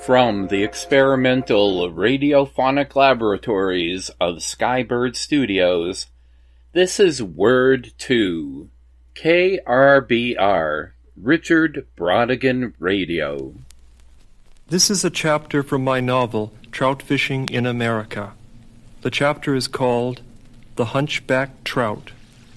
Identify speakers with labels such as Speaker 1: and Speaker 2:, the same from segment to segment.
Speaker 1: From the experimental radiophonic laboratories of Skybird Studios, this is Word 2, KRBR, Richard Brodigan Radio.
Speaker 2: This is a chapter from my novel, Trout Fishing in America. The chapter is called The Hunchback Trout.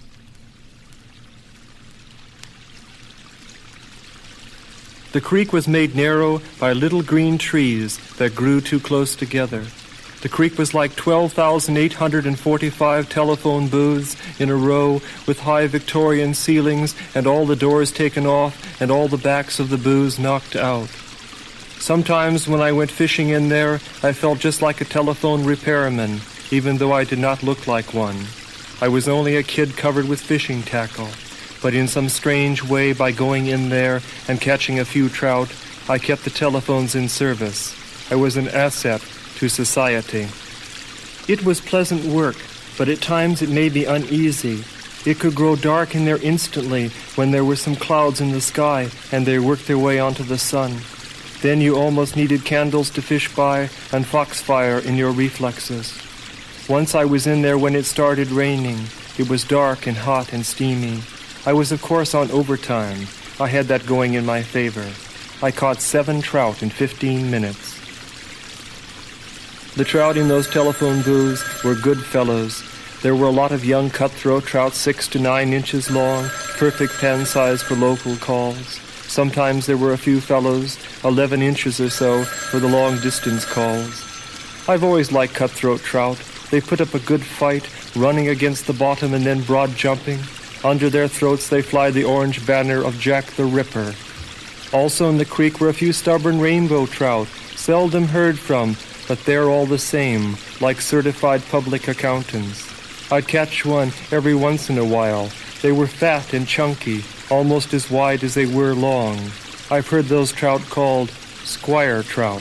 Speaker 2: The creek was made narrow by little green trees that grew too close together. The creek was like 12,845 telephone booths in a row with high Victorian ceilings and all the doors taken off and all the backs of the booths knocked out. Sometimes when I went fishing in there, I felt just like a telephone repairman, even though I did not look like one. I was only a kid covered with fishing tackle. But in some strange way, by going in there and catching a few trout, I kept the telephones in service. I was an asset to society. It was pleasant work, but at times it made me uneasy. It could grow dark in there instantly when there were some clouds in the sky and they worked their way onto the sun. Then you almost needed candles to fish by and foxfire in your reflexes. Once I was in there when it started raining. It was dark and hot and steamy. I was, of course, on overtime. I had that going in my favor. I caught 7 trout in 15 minutes. The trout in those telephone booths were good fellows. There were a lot of young cutthroat trout 6 to 9 inches long, perfect pan size for local calls. Sometimes there were a few fellows, 11 inches or so, for the long-distance calls. I've always liked cutthroat trout. They put up a good fight, running against the bottom and then broad jumping. Under their throats they fly the orange banner of Jack the Ripper. Also in the creek were a few stubborn rainbow trout, seldom heard from, but they're all the same, like certified public accountants. I'd catch one every once in a while. They were fat and chunky, almost as wide as they were long. I've heard those trout called squire trout.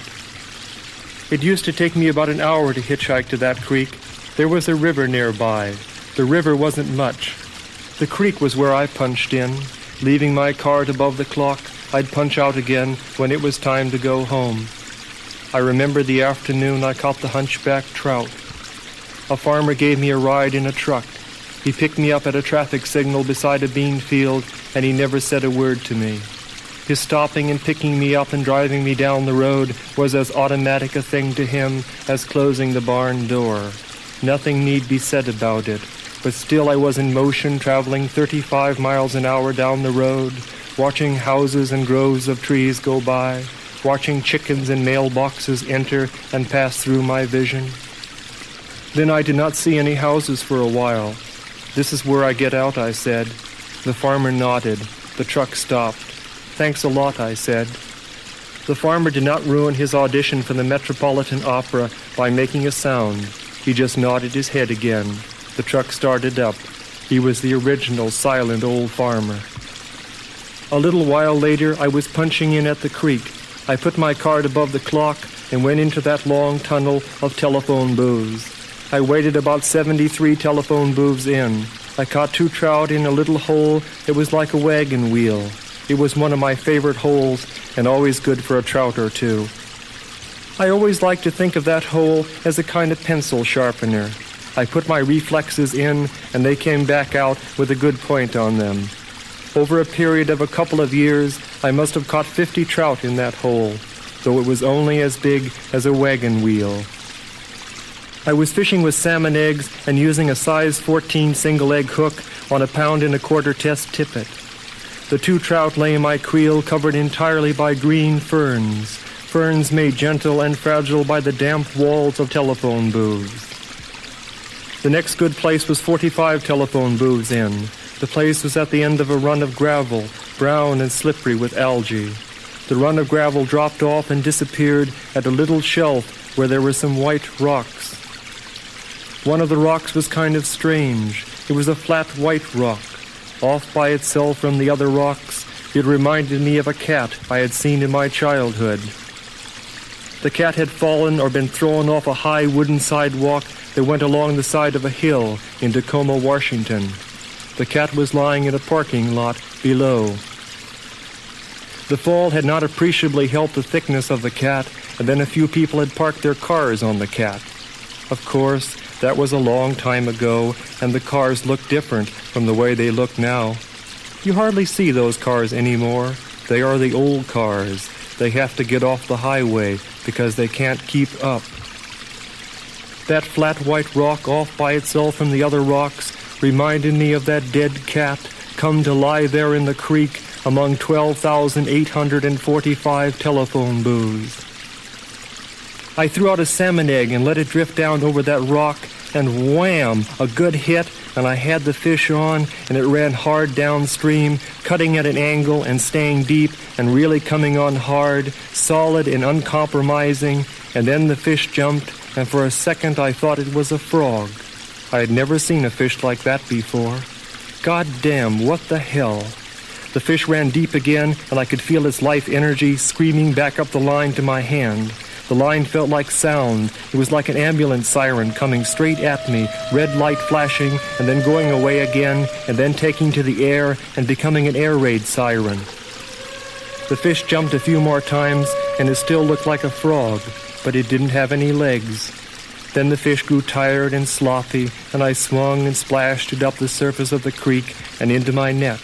Speaker 2: It used to take me about an hour to hitchhike to that creek. There was a river nearby. The river wasn't much. The creek was where I punched in. Leaving my cart above the clock, I'd punch out again when it was time to go home. I remember the afternoon I caught the hunchback trout. A farmer gave me a ride in a truck. He picked me up at a traffic signal beside a bean field, and he never said a word to me. His stopping and picking me up and driving me down the road was as automatic a thing to him as closing the barn door. Nothing need be said about it. But still I was in motion, traveling 35 miles an hour down the road, watching houses and groves of trees go by, watching chickens and mailboxes enter and pass through my vision. Then I did not see any houses for a while. "This is where I get out," I said. The farmer nodded. The truck stopped. "Thanks a lot," I said. The farmer did not ruin his audition for the Metropolitan Opera by making a sound. He just nodded his head again. The truck started up. He was the original silent old farmer. A little while later, I was punching in at the creek. I put my cart above the clock and went into that long tunnel of telephone booths. I waited about 73 telephone booths in. I caught 2 trout in a little hole that was like a wagon wheel. It was one of my favorite holes and always good for a trout or two. I always liked to think of that hole as a kind of pencil sharpener. I put my reflexes in, and they came back out with a good point on them. Over a period of a couple of years, I must have caught 50 trout in that hole, though it was only as big as a wagon wheel. I was fishing with salmon eggs and using a size 14 single-egg hook on a 1.25-pound test tippet. The 2 trout lay in my creel covered entirely by green ferns, ferns made gentle and fragile by the damp walls of telephone booths. The next good place was 45 telephone booths in. The place was at the end of a run of gravel, brown and slippery with algae. The run of gravel dropped off and disappeared at a little shelf where there were some white rocks. One of the rocks was kind of strange. It was a flat white rock. Off by itself from the other rocks, it reminded me of a cat I had seen in my childhood. The cat had fallen or been thrown off a high wooden sidewalk that went along the side of a hill in Tacoma, Washington. The cat was lying in a parking lot below. The fall had not appreciably helped the thickness of the cat, and then a few people had parked their cars on the cat. Of course, that was a long time ago, and the cars looked different from the way they look now. You hardly see those cars anymore. They are the old cars. They have to get off the highway because they can't keep up. That flat white rock off by itself from the other rocks reminded me of that dead cat come to lie there in the creek among 12,845 telephone booths. I threw out a salmon egg and let it drift down over that rock, and wham, a good hit, and I had the fish on, and it ran hard downstream, cutting at an angle and staying deep and really coming on hard, solid and uncompromising, and then the fish jumped, and for a second I thought it was a frog. I had never seen a fish like that before. God damn, what the hell? The fish ran deep again, and I could feel its life energy screaming back up the line to my hand. The line felt like sound. It was like an ambulance siren coming straight at me, red light flashing, and then going away again, and then taking to the air and becoming an air raid siren. The fish jumped a few more times, and it still looked like a frog, but it didn't have any legs. Then the fish grew tired and sloppy, and I swung and splashed it up the surface of the creek and into my net.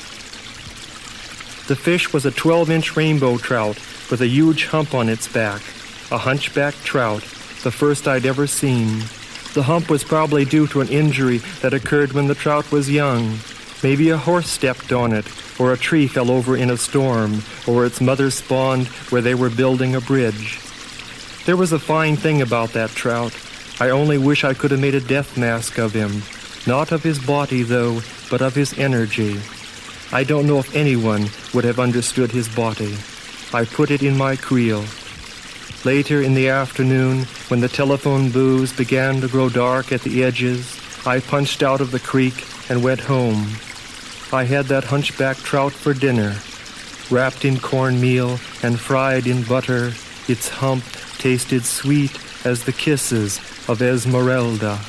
Speaker 2: The fish was a 12-inch rainbow trout with a huge hump on its back, a hunchback trout, the first I'd ever seen. The hump was probably due to an injury that occurred when the trout was young. Maybe a horse stepped on it, or a tree fell over in a storm, or its mother spawned where they were building a bridge. There was a fine thing about that trout. I only wish I could have made a death mask of him. Not of his body, though, but of his energy. I don't know if anyone would have understood his body. I put it in my creel. Later in the afternoon, when the telephone booths began to grow dark at the edges, I punched out of the creek and went home. I had that hunchback trout for dinner, wrapped in cornmeal and fried in butter. Its hump tasted sweet as the kisses of Esmeralda.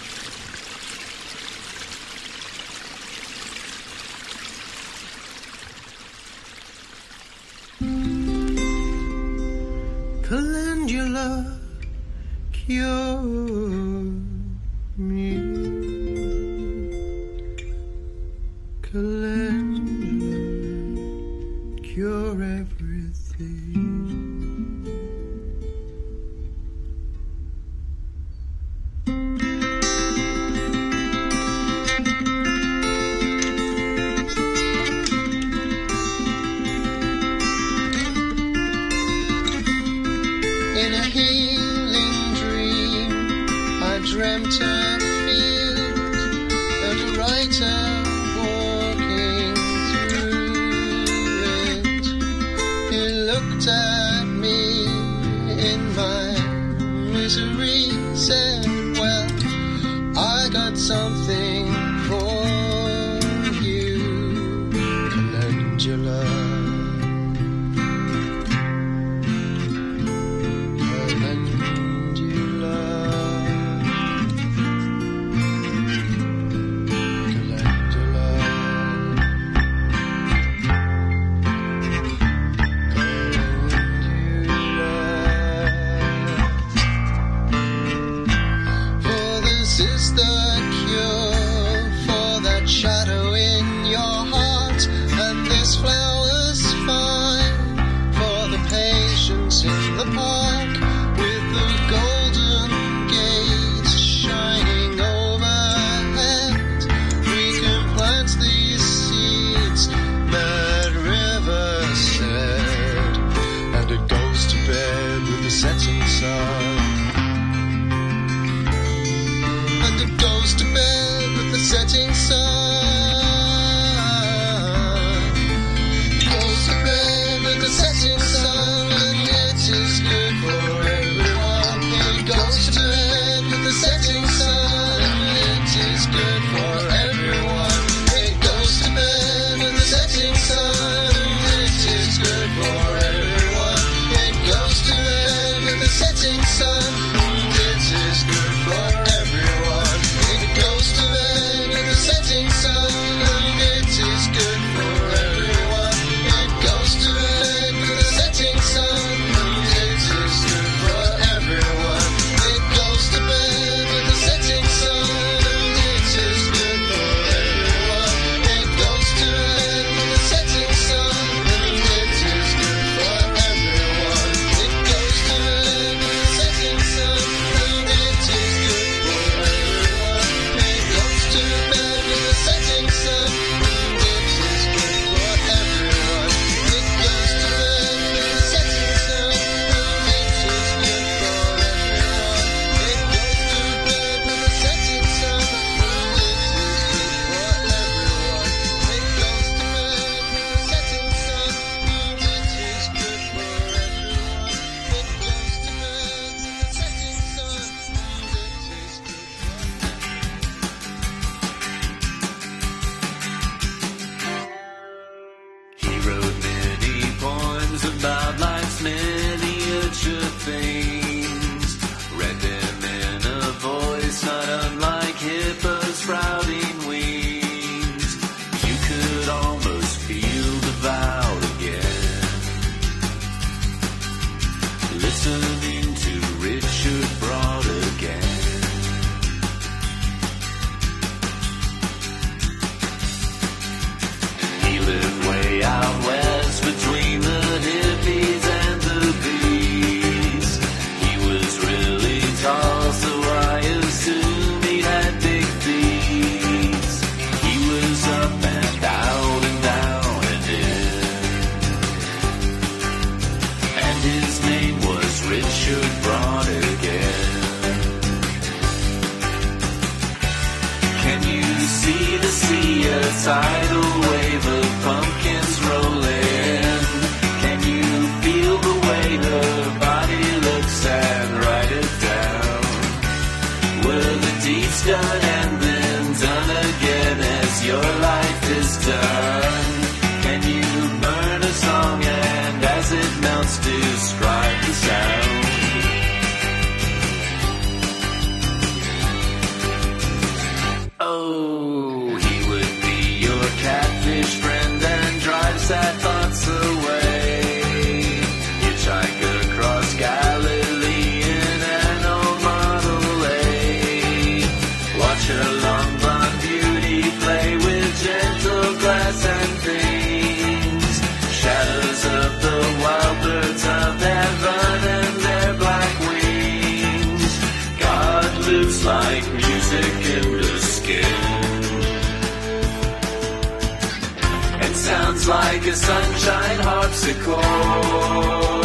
Speaker 3: Calendula, cure me. Calendula, cure everything. In a healing dream, I dreamt a field and a writer walking through it. He looked at me in my misery, said, well, I got something for you, Calendula. Setting
Speaker 4: about life's miniature things. Read them in a voice not unlike Hippo's sprouting wings. You could almost feel devout again, listening to Richard Broad again. He lived way out west between the hippies and the bees. He was really tall, so I assume he had big feet. He was up and out and down and in, and his name was Richard Broad again. Can you see the sea, a tidal wave of pumpkins rolling? Can you feel the way her body looks and write it down? Were the deeds done and then done again as your life is done? Can you burn a song and as it melts describe the sound? Oh, he would be your catfish friend and drive sad thoughts away. Hitchhike across Galilee in an old Model A. Watch her long blonde beauty play with gentle glass and things. Shadows of the wild birds of heaven and their black wings. God lives like music in the skin, and sounds like a sunshine harpsichord.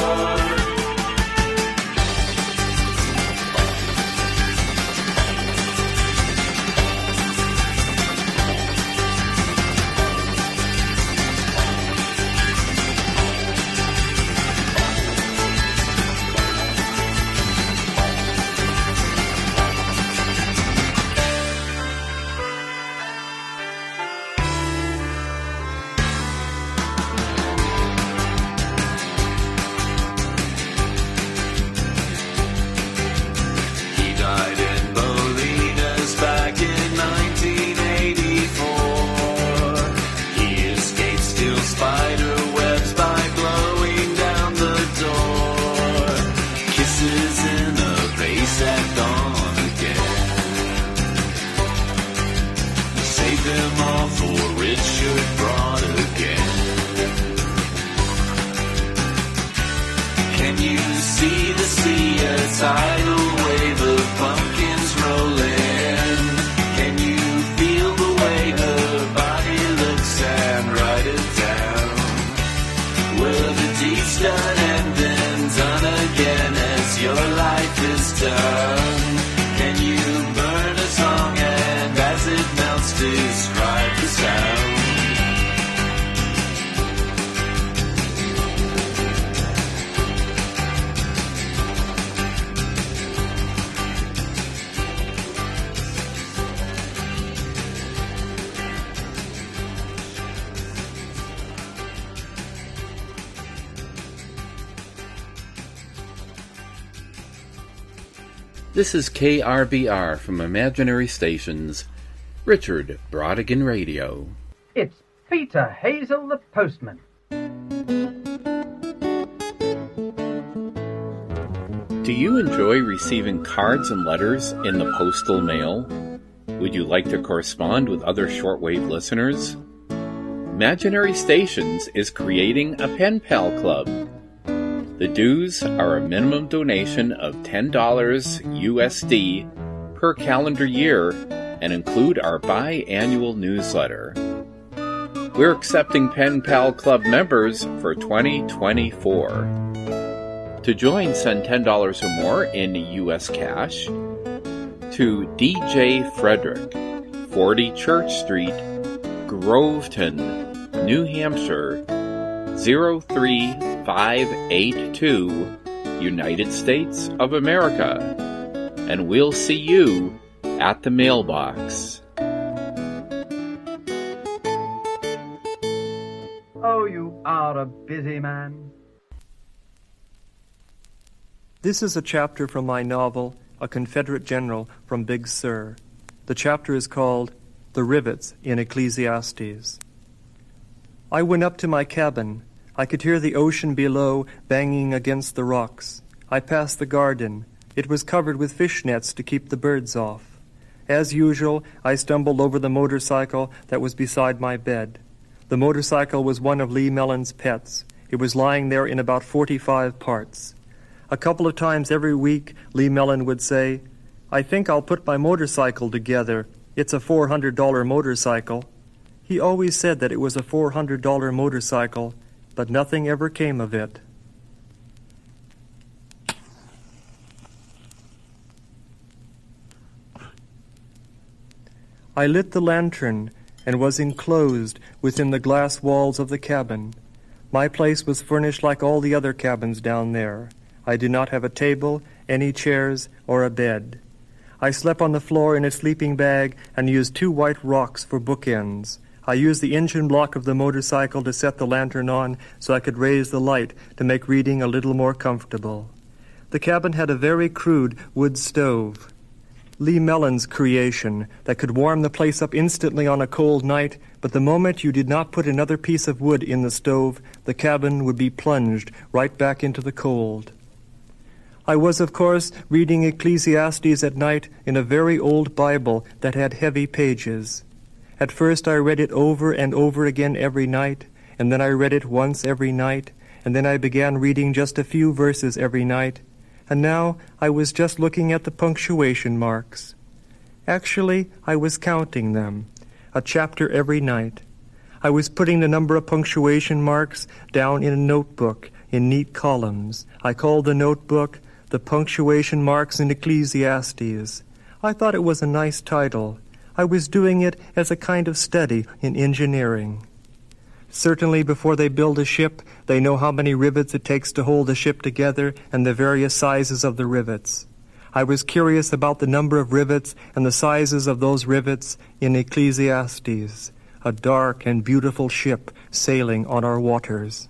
Speaker 4: He died in Bolinas back in 1984. He escaped steel spider webs by blowing down the door. Kisses in a vase at dawn again. Save them all for Richard Broad again. Can you see the sea, a tidal wave of pumpkins rolling? Can you feel the way her body looks and write it down? Were the deeds done and then done again as your life is done? Can you burn a song and as it melts describe the sound?
Speaker 1: This is KRBR from Imaginary Stations, Richard Brodigan Radio.
Speaker 5: It's Peter Hazel the postman.
Speaker 1: Do you enjoy receiving cards and letters in the postal mail? Would you like to correspond with other shortwave listeners? Imaginary Stations is creating a pen pal club. The dues are a minimum donation of $10 USD per calendar year and include our biannual newsletter. We're accepting Pen Pal Club members for 2024. To join, send $10 or more in U.S. cash to DJ Frederick, 40 Church Street, Groveton, New Hampshire, 03582, United States of America. And we'll see you at the mailbox.
Speaker 5: Oh, you are a busy man.
Speaker 2: This is a chapter from my novel, A Confederate General from Big Sur. The chapter is called The Rivets in Ecclesiastes. I went up to my cabin. I could hear the ocean below banging against the rocks. I passed the garden. It was covered with fish nets to keep the birds off. As usual, I stumbled over the motorcycle that was beside my bed. The motorcycle was one of Lee Mellon's pets. It was lying there in about 45 parts. A couple of times every week, Lee Mellon would say, "I think I'll put my motorcycle together. It's a $400 motorcycle." He always said that it was a $400 motorcycle, but nothing ever came of it. I lit the lantern and was enclosed within the glass walls of the cabin. My place was furnished like all the other cabins down there. I did not have a table, any chairs, or a bed. I slept on the floor in a sleeping bag and used 2 white rocks for bookends. I used the engine block of the motorcycle to set the lantern on so I could raise the light to make reading a little more comfortable. The cabin had a very crude wood stove. Lee Mellon's creation that could warm the place up instantly on a cold night, but the moment you did not put another piece of wood in the stove, the cabin would be plunged right back into the cold. I was, of course, reading Ecclesiastes at night in a very old Bible that had heavy pages. At first I read it over and over again every night, and then I read it once every night, and then I began reading just a few verses every night, and now I was just looking at the punctuation marks. Actually, I was counting them, a chapter every night. I was putting the number of punctuation marks down in a notebook in neat columns. I called the notebook The Punctuation Marks in Ecclesiastes. I thought it was a nice title. I was doing it as a kind of study in engineering. Certainly before they build a ship, they know how many rivets it takes to hold the ship together and the various sizes of the rivets. I was curious about the number of rivets and the sizes of those rivets in Ecclesiastes, a dark and beautiful ship sailing on our waters.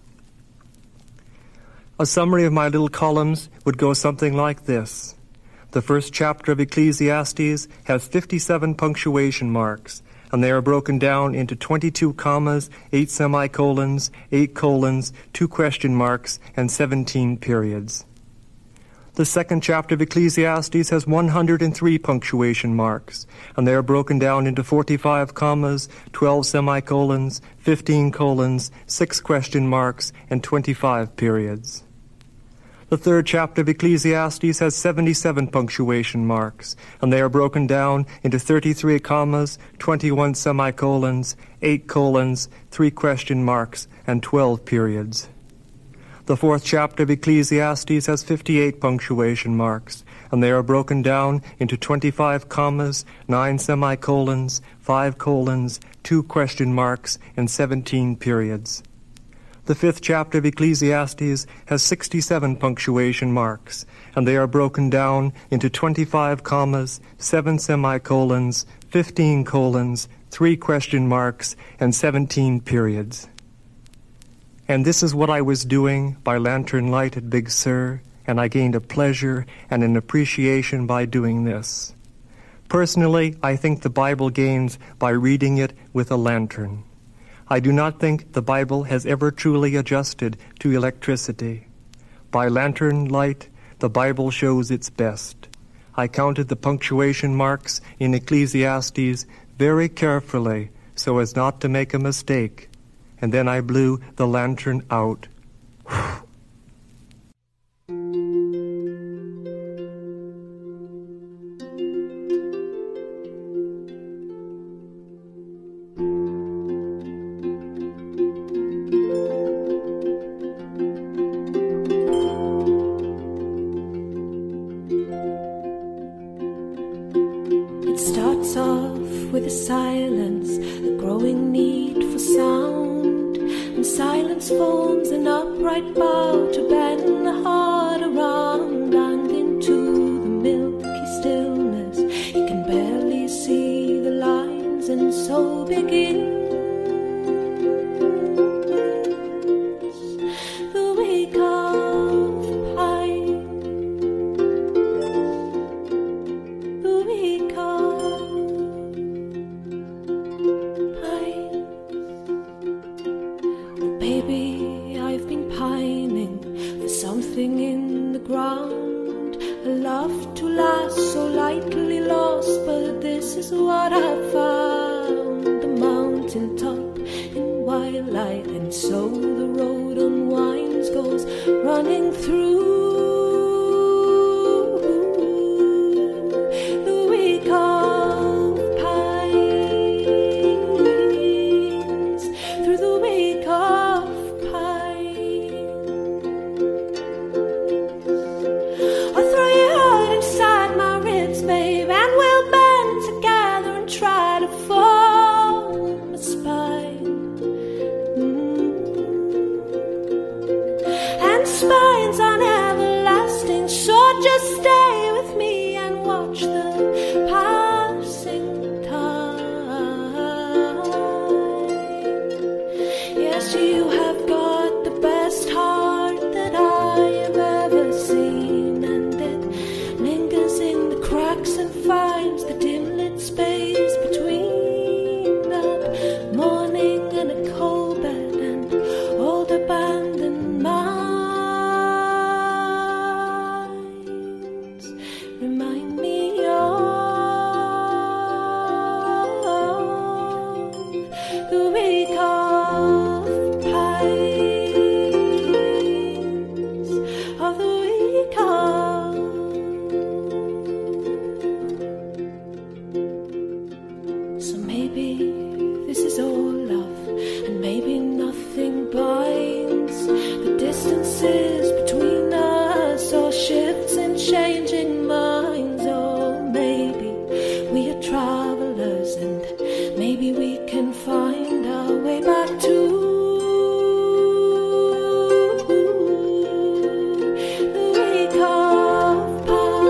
Speaker 2: A summary of my little columns would go something like this. The first chapter of Ecclesiastes has 57 punctuation marks, and they are broken down into 22 commas, 8 semicolons, 8 colons, 2 question marks, and 17 periods. The second chapter of Ecclesiastes has 103 punctuation marks, and they are broken down into 45 commas, 12 semicolons, 15 colons, 6 question marks, and 25 periods. The third chapter of Ecclesiastes has 77 punctuation marks, and they are broken down into 33 commas, 21 semicolons, 8 colons, 3 question marks, and 12 periods. The fourth chapter of Ecclesiastes has 58 punctuation marks, and they are broken down into 25 commas, 9 semicolons, 5 colons, 2 question marks, and 17 periods. The fifth chapter of Ecclesiastes has 67 punctuation marks, and they are broken down into 25 commas, 7 semicolons, 15 colons, 3 question marks, and 17 periods. And this is what I was doing by lantern light at Big Sur, and I gained a pleasure and an appreciation by doing this. Personally, I think the Bible gains by reading it with a lantern. I do not think the Bible has ever truly adjusted to electricity. By lantern light, the Bible shows its best. I counted the punctuation marks in Ecclesiastes very carefully so as not to make a mistake, and then I blew the lantern out.
Speaker 6: With a silence, a growing need for sound, and silence forms an upright bow to bend the heart around, and into the milky stillness you can barely see the lines, and so begins the wake of pine. is what I found, the mountain top in white light, and so the road unwinds, goes running through the week of pines, through the week of pines. I'll throw your heart inside my ribs, babe, and we'll bend together and try to form a spine. And spines aren't everlasting, so just stay with me and watch the passing time. Yes, you have got the best heart that I have ever seen, and it lingers in the cracks and finds the dim lit space between the morning and a cold bed and old abandoned minds. Remind me of the week of pines, of the week of. So maybe this is all love, and maybe nothing binds the distances between us, or shifts and changing minds. Or maybe we are travelers, and maybe we can find our way back to the week of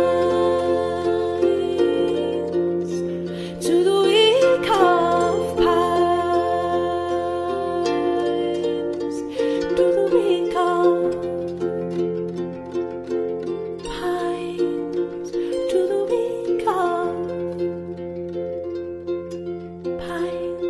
Speaker 6: pines, to the week of pines, to the week of pines, to the week of pines.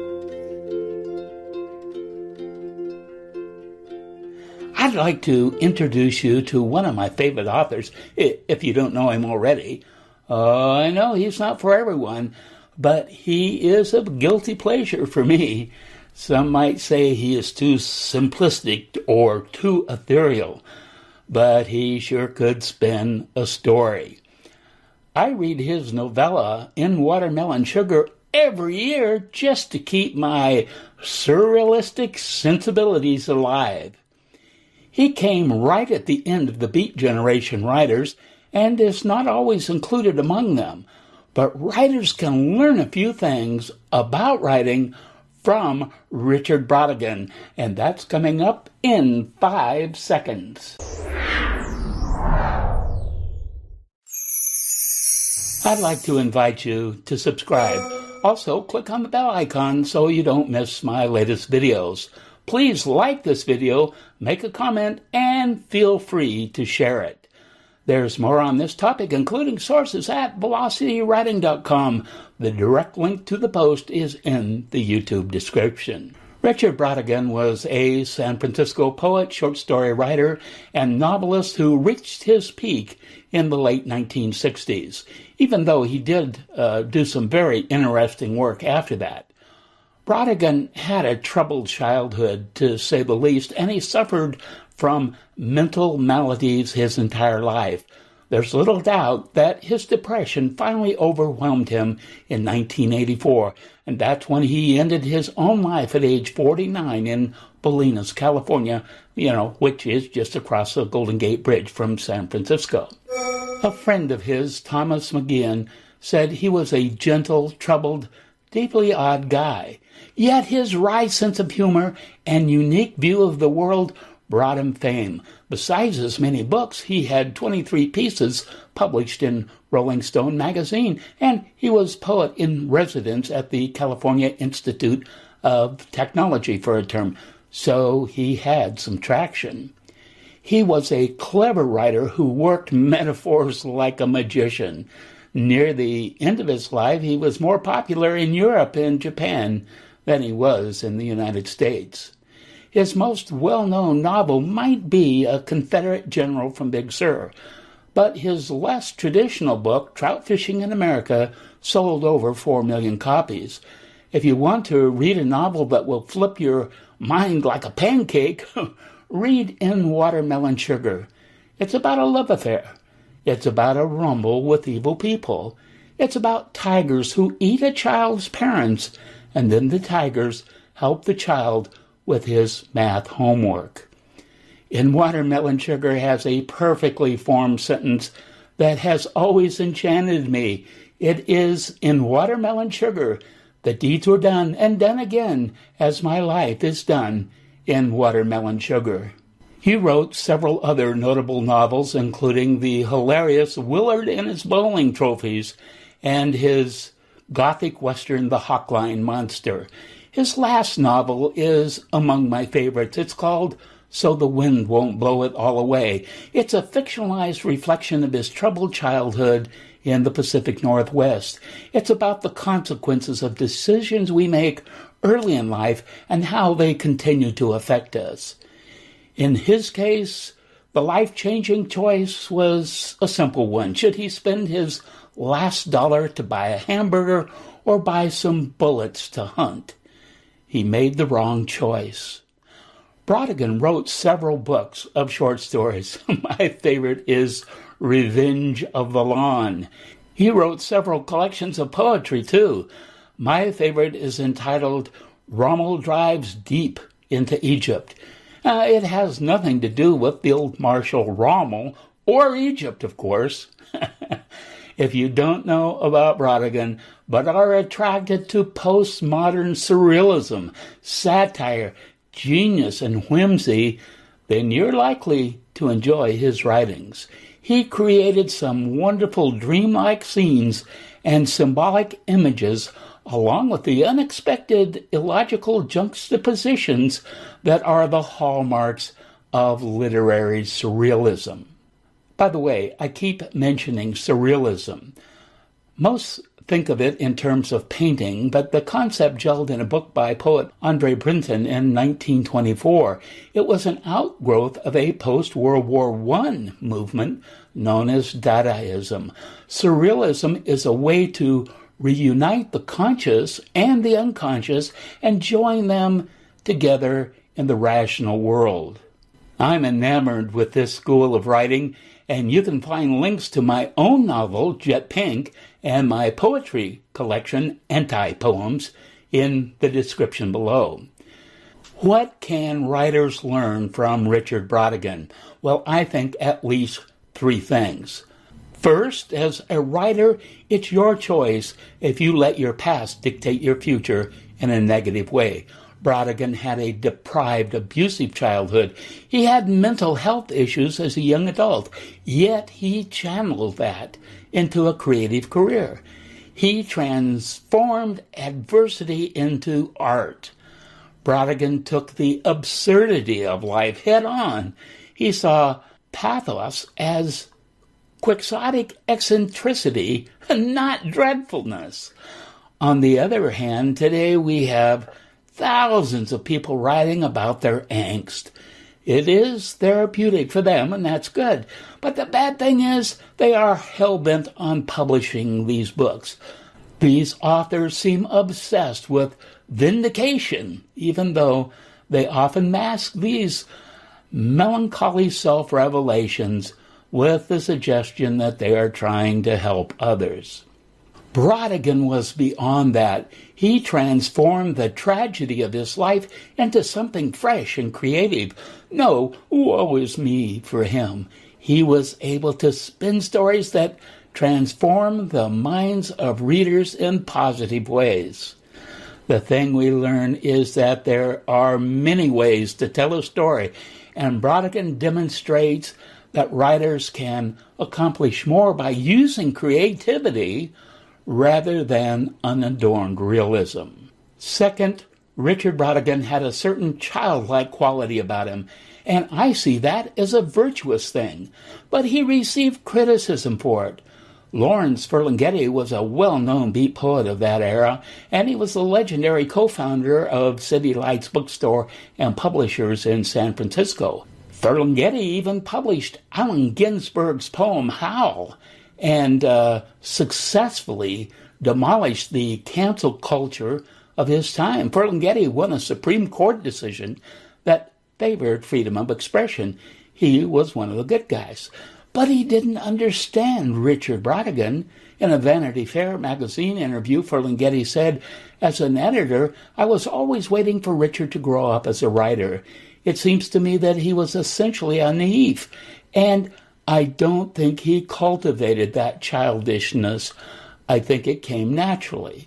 Speaker 7: I'd like to introduce you to one of my favorite authors, if you don't know him already. I know he's not for everyone, but he is a guilty pleasure for me. Some might say he is too simplistic or too ethereal, but he sure could spin a story. I read his novella, In Watermelon Sugar, every year just to keep my surrealistic sensibilities alive. He came right at the end of the Beat Generation writers and is not always included among them, but writers can learn a few things about writing from Richard Brautigan, and that's coming up in 5 seconds. I'd like to invite you to subscribe. Also, click on the bell icon so you don't miss my latest videos. Please like this video, make a comment, and feel free to share it. There's more on this topic, including sources at velocitywriting.com. The direct link to the post is in the YouTube description. Richard Brautigan was a San Francisco poet, short story writer, and novelist who reached his peak in the late 1960s, even though he did do some very interesting work after that. Brautigan had a troubled childhood, to say the least, and he suffered from mental maladies his entire life. There's little doubt that his depression finally overwhelmed him in 1984, and that's when he ended his own life at age 49 in Bolinas, California, which is just across the Golden Gate Bridge from San Francisco. A friend of his, Thomas McGeehan, said he was a gentle, troubled, deeply odd guy. Yet his wry sense of humor and unique view of the world brought him fame. Besides his many books, he had 23 pieces published in Rolling Stone magazine, and he was poet in residence at the California Institute of Technology for a term, so he had some traction. He was a clever writer who worked metaphors like a magician. Near the end of his life, he was more popular in Europe and Japan than he was in the United States. His most well-known novel might be A Confederate General from Big Sur, but his less traditional book, Trout Fishing in America, sold over 4 million copies. If you want to read a novel that will flip your mind like a pancake, read In Watermelon Sugar. It's about a love affair. It's about a rumble with evil people. It's about tigers who eat a child's parents, and then the tigers help the child with his math homework. In Watermelon Sugar has a perfectly formed sentence that has always enchanted me. It is in watermelon sugar. The deeds were done and done again, as my life is done in watermelon sugar. He wrote several other notable novels, including the hilarious Willard and His Bowling Trophies and his gothic western The Hawkline Monster. His last novel is among my favorites. It's called So the Wind Won't Blow It All Away. It's a fictionalized reflection of his troubled childhood in the Pacific Northwest. It's about the consequences of decisions we make early in life and how they continue to affect us. In his case, the life-changing choice was a simple one. Should he spend his last dollar to buy a hamburger or buy some bullets to hunt? He made the wrong choice. Brautigan wrote several books of short stories. My favorite is Revenge of the Lawn. He wrote several collections of poetry, too. My favorite is entitled Rommel Drives Deep into Egypt. It has nothing to do with the old Marshal Rommel, or Egypt, of course. If you don't know about Brautigan, but are attracted to postmodern surrealism, satire, genius, and whimsy, then you're likely to enjoy his writings. He created some wonderful dreamlike scenes and symbolic images, along with the unexpected illogical juxtapositions that are the hallmarks of literary surrealism. By the way, I keep mentioning surrealism. Most think of it in terms of painting, but the concept gelled in a book by poet Andre Breton in 1924. It was an outgrowth of a post-World War I movement known as Dadaism. Surrealism is a way to reunite the conscious and the unconscious and join them together in the rational world. I'm enamored with this school of writing, and you can find links to my own novel, Jet Pink, and my poetry collection, Anti-Poems, in the description below. What can writers learn from Richard Brautigan? Well, I think at least 3 things. First, as a writer, it's your choice if you let your past dictate your future in a negative way. Brautigan had a deprived, abusive childhood. He had mental health issues as a young adult, yet he channeled that into a creative career. He transformed adversity into art. Brautigan took the absurdity of life head on. He saw pathos as quixotic eccentricity, not dreadfulness. On the other hand, today we have thousands of people writing about their angst. It is therapeutic for them, and that's good. But the bad thing is they are hell-bent on publishing these books. These authors seem obsessed with vindication, even though they often mask these melancholy self-revelations with the suggestion that they are trying to help others. Brautigan was beyond that. He transformed the tragedy of his life into something fresh and creative. No, woe is me for him. He was able to spin stories that transform the minds of readers in positive ways. The thing we learn is that there are many ways to tell a story, and Brautigan demonstrates that writers can accomplish more by using creativity rather than unadorned realism. Second, Richard Brautigan had a certain childlike quality about him, and I see that as a virtuous thing, but he received criticism for it. Lawrence Ferlinghetti was a well-known beat poet of that era, and he was the legendary co-founder of City Lights Bookstore and Publishers in San Francisco. Ferlinghetti even published Allen Ginsberg's poem Howl and successfully demolished the cancel culture of his time. Ferlinghetti won a Supreme Court decision that favored freedom of expression. He was one of the good guys. But he didn't understand Richard Brautigan. In a Vanity Fair magazine interview, Ferlinghetti said, "As an editor, I was always waiting for Richard to grow up as a writer. It seems to me that he was essentially a naïve, and I don't think he cultivated that childishness. I think it came naturally."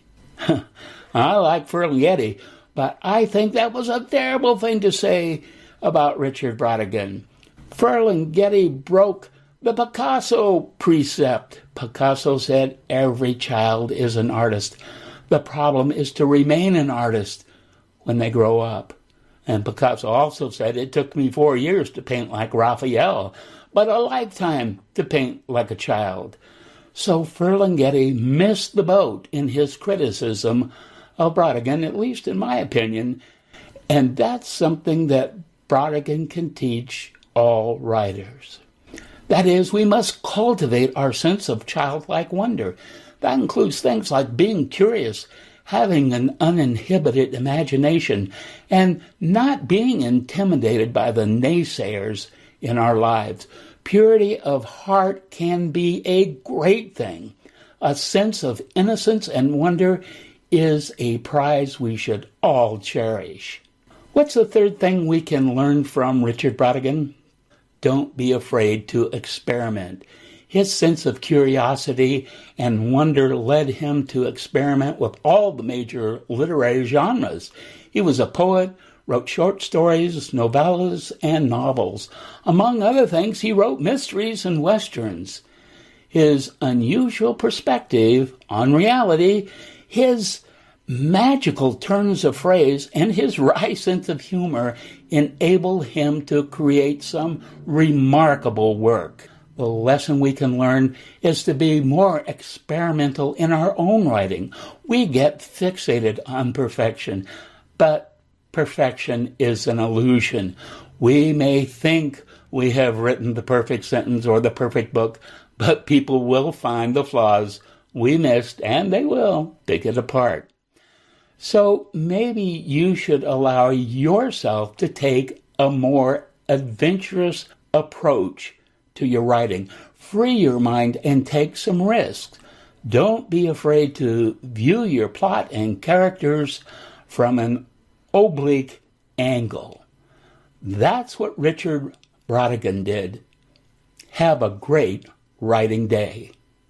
Speaker 7: I like Ferlinghetti, but I think that was a terrible thing to say about Richard Brautigan. Ferlinghetti broke the Picasso precept. Picasso said, "Every child is an artist. The problem is to remain an artist when they grow up." And Picasso also said, "It took me 4 years to paint like Raphael, but a lifetime to paint like a child." So Ferlinghetti missed the boat in his criticism of Brautigan, at least in my opinion. And that's something that Brautigan can teach all writers. That is, we must cultivate our sense of childlike wonder. That includes things like being curious, having an uninhibited imagination, and not being intimidated by the naysayers in our lives. Purity of heart can be a great thing. A sense of innocence and wonder is a prize we should all cherish. What's the third thing we can learn from Richard Brautigan? Don't be afraid to experiment. His sense of curiosity and wonder led him to experiment with all the major literary genres. He was a poet, wrote short stories, novellas, and novels. Among other things, he wrote mysteries and westerns. His unusual perspective on reality, his magical turns of phrase, and his wry sense of humor enable him to create some remarkable work. The lesson we can learn is to be more experimental in our own writing. We get fixated on perfection, but perfection is an illusion. We may think we have written the perfect sentence or the perfect book, but people will find the flaws we missed, and they will pick it apart. So maybe you should allow yourself to take a more adventurous approach to your writing. Free your mind and take some risks. Don't be afraid to view your plot and characters from an oblique angle. That's what Richard Brautigan did. Have a great writing day.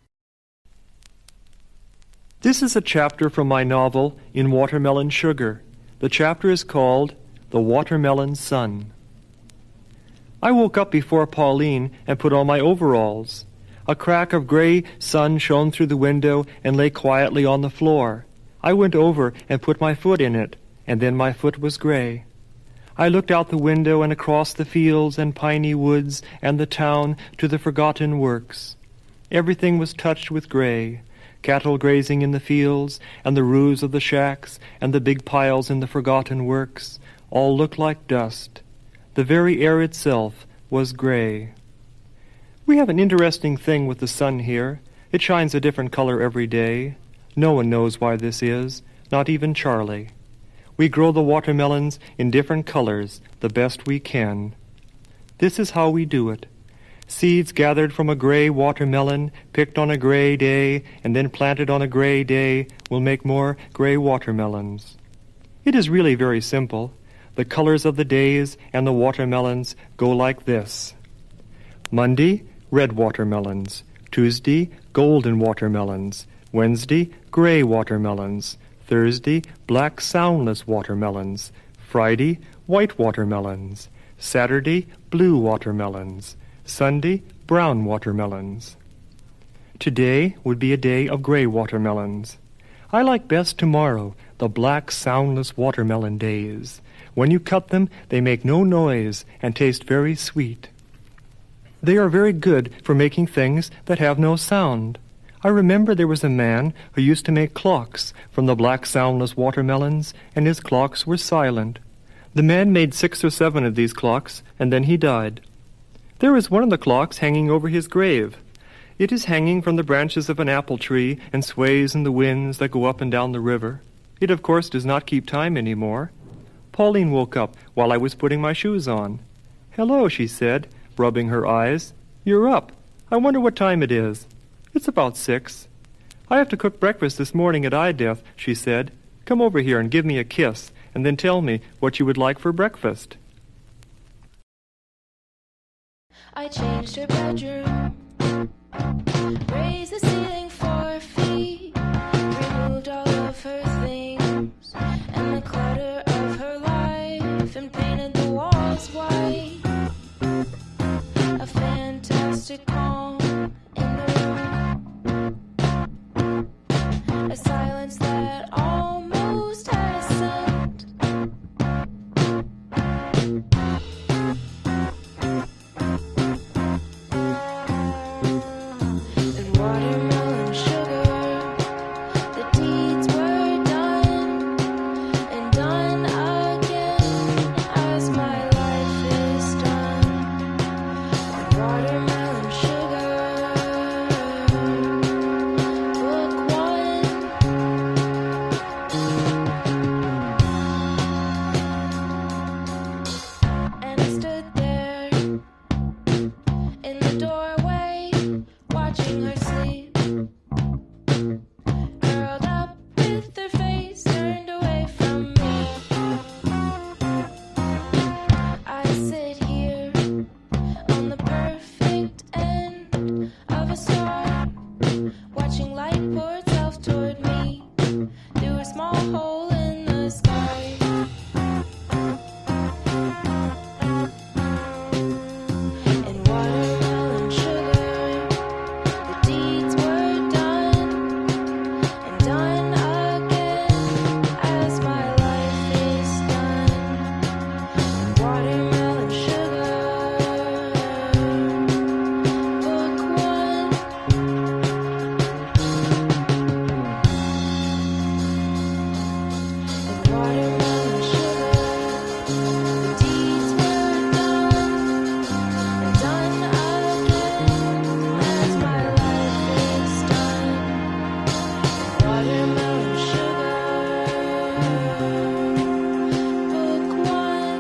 Speaker 2: This is a chapter from my novel, In Watermelon Sugar. The chapter is called The Watermelon Sun. I woke up before Pauline and put on my overalls. A crack of gray sun shone through the window and lay quietly on the floor. I went over and put my foot in it, and then my foot was gray. I looked out the window and across the fields and piney woods and the town to the forgotten works. Everything was touched with gray. Cattle grazing in the fields, and the roofs of the shacks, and the big piles in the forgotten works, all looked like dust. The very air itself was gray. We have an interesting thing with the sun here. It shines a different color every day. No one knows why this is, not even Charlie. We grow the watermelons in different colors the best we can. This is how we do it. Seeds gathered from a gray watermelon, picked on a gray day, and then planted on a gray day, will make more gray watermelons. It is really very simple. The colors of the days and the watermelons go like this. Monday, red watermelons. Tuesday, golden watermelons. Wednesday, gray watermelons. Thursday, black soundless watermelons. Friday, white watermelons. Saturday, blue watermelons. Sunday, brown watermelons. Today would be a day of gray watermelons. I like best tomorrow, the black, soundless watermelon days. When you cut them, they make no noise and taste very sweet. They are very good for making things that have no sound. I remember there was a man who used to make clocks from the black, soundless watermelons, and his clocks were silent. The man made 6 or 7 of these clocks, and then he died. There is one of the clocks hanging over his grave. It is hanging from the branches of an apple tree and sways in the winds that go up and down the river. It, of course, does not keep time any more. Pauline woke up while I was putting my shoes on. "Hello," she said, rubbing her eyes. "You're up. I wonder what time it is." "It's about 6. "I have to cook breakfast this morning at Ideath," she said. "Come over here and give me a kiss, and then tell me what you would like for breakfast."
Speaker 6: I changed her bedroom, raised the ceiling 4 feet, removed all of her things and the clutter of her life, and painted the walls white. A fantastic calm in the room, a silence that almost has scent. And watermelon sugar, the deeds were done and done again as my life is done. And watermelon sugar, book 1. And I stood there in the doorway, watching her sleep, curled up with her face turned away from me. I sit here on the perfect end of a star, watching light pour itself toward me through a small hole in the sky. And watermelon sugar, the deeds were done and done again as my life is done. And watermelon sugar, book 1. And watermelon sugar, the deeds were done and done again as my life is done. Watermelon sugar, book 1.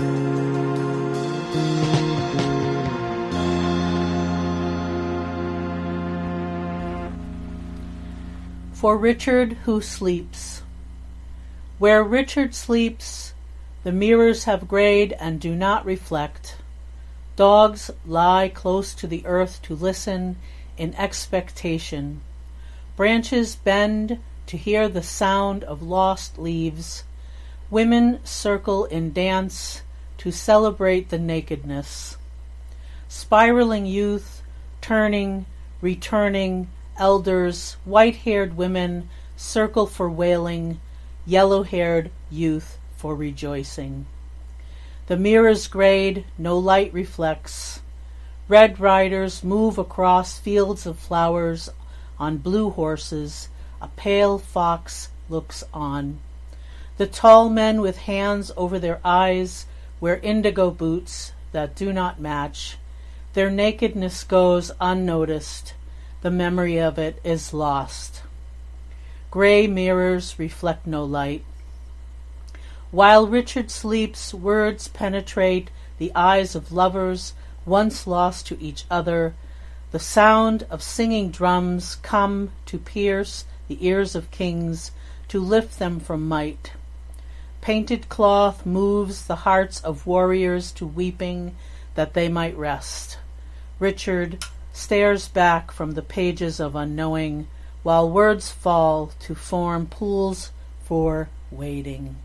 Speaker 8: For Richard Who Sleeps. Where Richard sleeps, the mirrors have grayed and do not reflect. Dogs lie close to the earth to listen in expectation. Branches bend to hear the sound of lost leaves. Women circle in dance to celebrate the nakedness. Spiraling youth, turning, returning, elders, white-haired women circle for wailing, yellow-haired youth for rejoicing. The mirrors grayed, no light reflects. Red riders move across fields of flowers on blue horses. A pale fox looks on. The tall men with hands over their eyes wear indigo boots that do not match. Their nakedness goes unnoticed. The memory of it is lost. Gray mirrors reflect no light. While Richard sleeps, words penetrate the eyes of lovers once lost to each other. The sound of singing drums come to pierce the ears of kings, to lift them from might. Painted cloth moves the hearts of warriors to weeping that they might rest. Richard stares back from the pages of unknowing, while words fall to form pools for wading.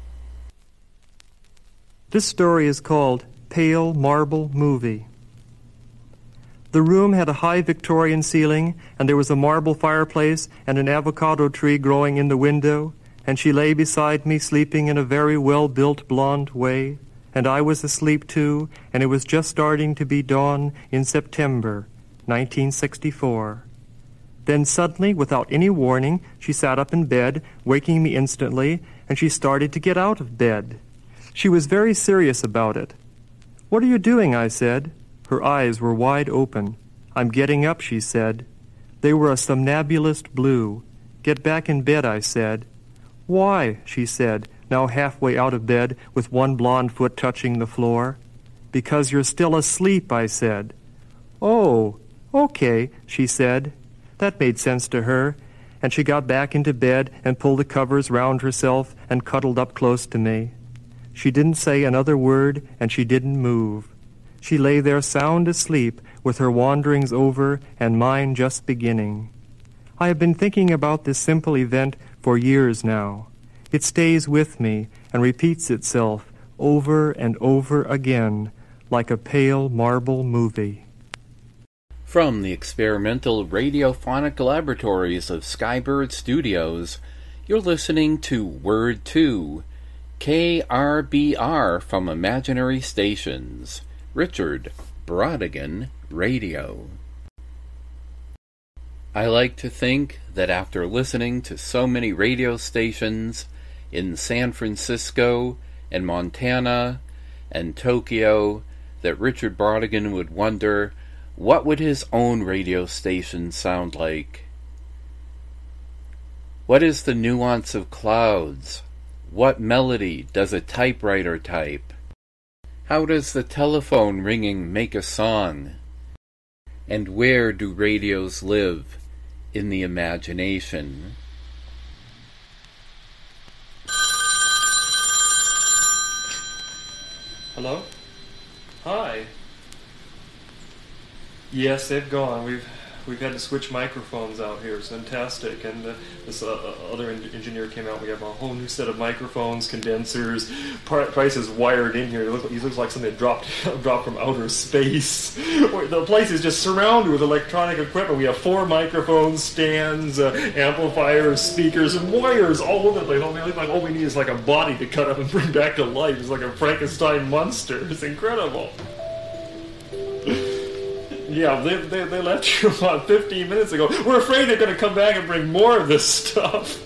Speaker 2: This story is called Pale Marble Movie. The room had a high Victorian ceiling, and there was a marble fireplace and an avocado tree growing in the window, and she lay beside me sleeping in a very well-built blonde way, and I was asleep too, and it was just starting to be dawn in September 1964. Then suddenly, without any warning, she sat up in bed, waking me instantly, and she started to get out of bed. She was very serious about it. "What are you doing?" I said. Her eyes were wide open. "I'm getting up," she said. They were a somnambulist blue. "Get back in bed," I said. "Why?" she said, now halfway out of bed with one blonde foot touching the floor. "Because you're still asleep," I said. "Oh, okay," she said. That made sense to her, and she got back into bed and pulled the covers round herself and cuddled up close to me. She didn't say another word, and she didn't move. She lay there sound asleep, with her wanderings over and mine just beginning. I have been thinking about this simple event for years now. It stays with me and repeats itself over and over again, like a pale marble movie.
Speaker 1: From the experimental radiophonic laboratories of Skybird Studios, you're listening to Word 2, KRBR from Imaginary Stations, Richard Brautigan Radio. I like to think that after listening to so many radio stations in San Francisco and Montana and Tokyo, that Richard Brautigan would wonder, what would his own radio station sound like? What is the nuance of clouds? What melody does a typewriter type? How does the telephone ringing make a song? And where do radios live in the imagination?
Speaker 2: Hello? Hi. Yes, they've gone. We've had to switch microphones out here. It's fantastic. And this other engineer came out. We have a whole new set of microphones, condensers. Price is wired in here. He looks like something that dropped from outer space. The place is just surrounded with electronic equipment. We have 4 microphones, stands, amplifiers, speakers, and wires all over the place. All we need is like a body to cut up and bring back to life. It's like a Frankenstein monster. It's incredible. Yeah, they left here about 15 minutes ago. We're afraid they're going to come back and bring more of this stuff.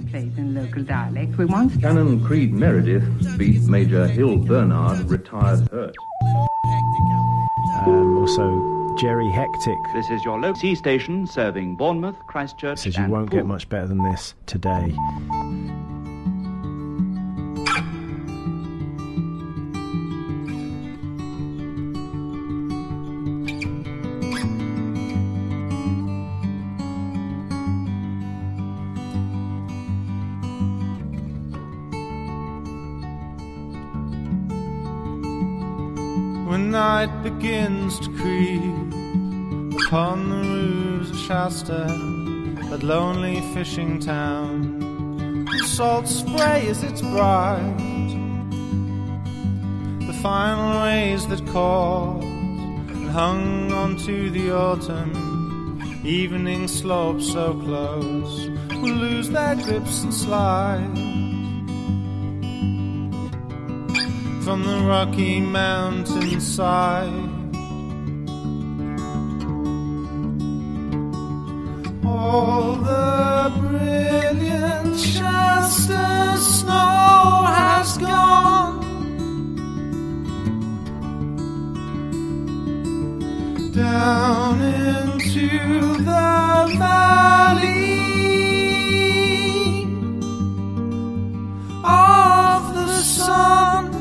Speaker 9: plays in local dialect. We want
Speaker 10: Canon Creed Meredith beat Major Hill Bernard, retired hurt.
Speaker 11: Also, Jerry Hectic.
Speaker 12: This is your local C station serving Bournemouth, Christchurch,
Speaker 11: says you won't get much better than this today.
Speaker 13: When night begins to creep upon the roofs of Shasta, that lonely fishing town, the salt spray as its bright, the final rays that caught and hung onto the autumn evening slope so close will lose their grips and slide from the rocky mountainside. All the brilliant Shasta snow has gone down into the valley of the sun.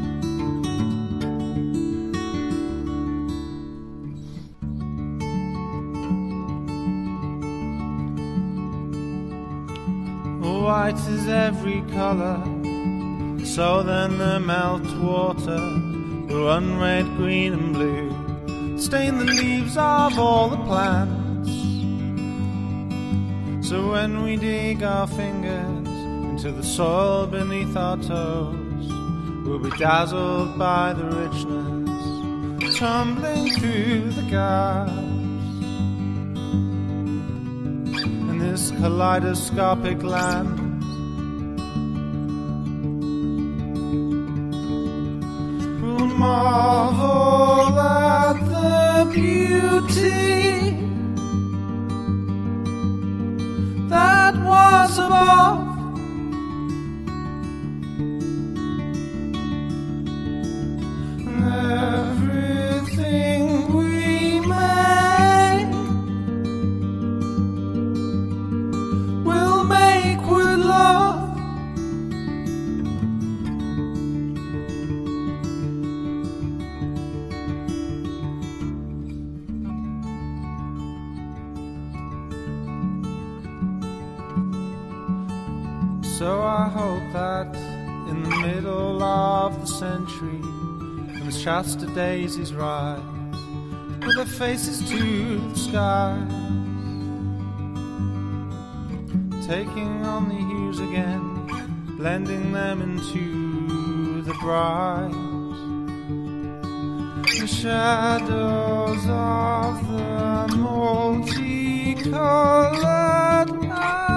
Speaker 13: White is every colour, so then the meltwater will run red, green and blue, stain the leaves of all the plants. So when we dig our fingers into the soil beneath our toes, we'll be dazzled by the richness tumbling through the gaps in this kaleidoscopic land. We'll marvel at the beauty that was above, and everything we make will make with love. So I hope that in the middle of the century, when the Shasta daisies rise with their faces to the sky, taking on the hues again, blending them into the bright, the shadows of the multicolored night.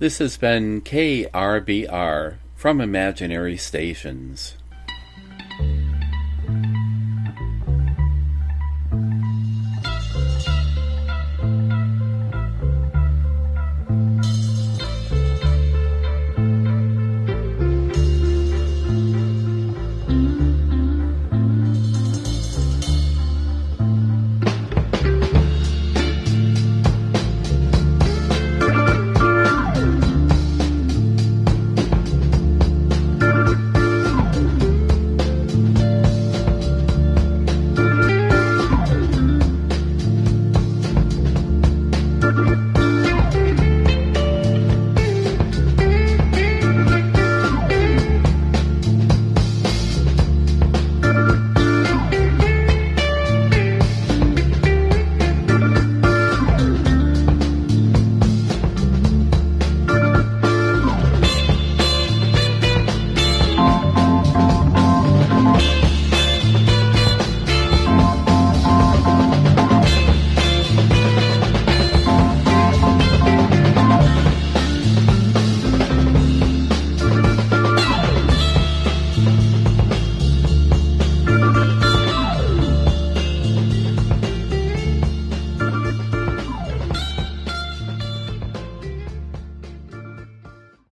Speaker 1: This has been KRBR from Imaginary Stations.
Speaker 6: Thank you.